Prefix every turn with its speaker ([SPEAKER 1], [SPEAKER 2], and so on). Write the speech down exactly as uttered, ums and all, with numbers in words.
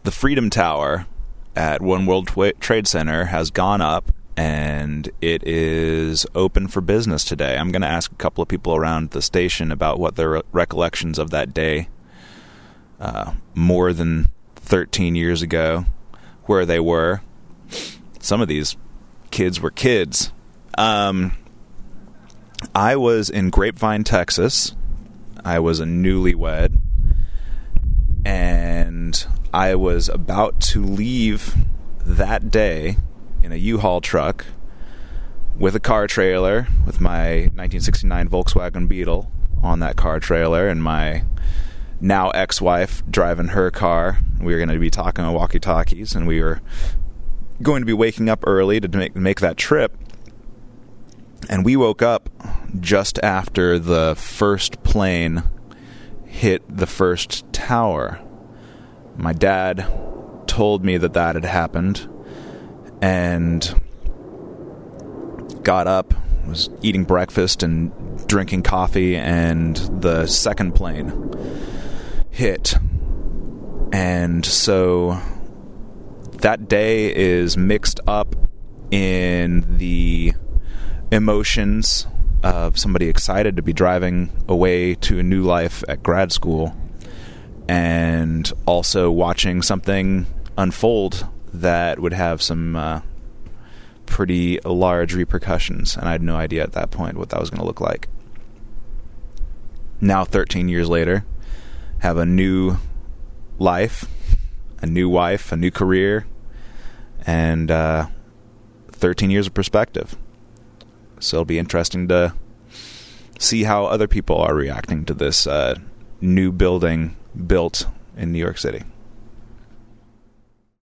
[SPEAKER 1] the Freedom Tower at One World Trade Center has gone up, and it is open for business today. I'm going to ask a couple of people around the station about what their recollections of that day, uh, more than thirteen years ago, where they were. Some of these kids were kids. Um, I was in Grapevine, Texas. I was a newlywed, and I was about to leave that day in a U-Haul truck with a car trailer, with my nineteen sixty-nine Volkswagen Beetle on that car trailer, and my now ex-wife driving her car. We were going to be talking on walkie-talkies, and we were going to be waking up early to make, make that trip. And we woke up just after the first plane hit the first tower. My dad told me that that had happened, and got up, was eating breakfast and drinking coffee, and the second plane hit. And so that day is mixed up in the emotions of somebody excited to be driving away to a new life at grad school, and also watching something unfold that would have some uh, pretty large repercussions, and I had no idea at that point what that was going to look like. Now, thirteen years later, have a new life, a new wife, a new career, and uh, thirteen years of perspective. So it'll be interesting to see how other people are reacting to this uh, new building built in New York City.